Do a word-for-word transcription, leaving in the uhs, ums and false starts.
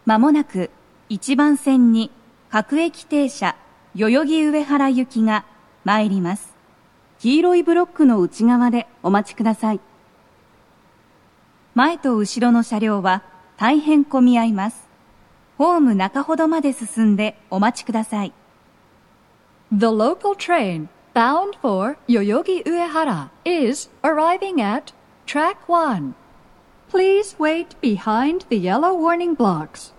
まもなく一番線に各駅停車代々木上原行きが参ります。黄色いブロックの内側でお待ちください。前と後ろの車両は大変混み合います。ホーム中ほどまで進んでお待ちください。 The local train bound for Yoyogi Uehara is arriving at track one. Please wait behind the yellow warning blocks.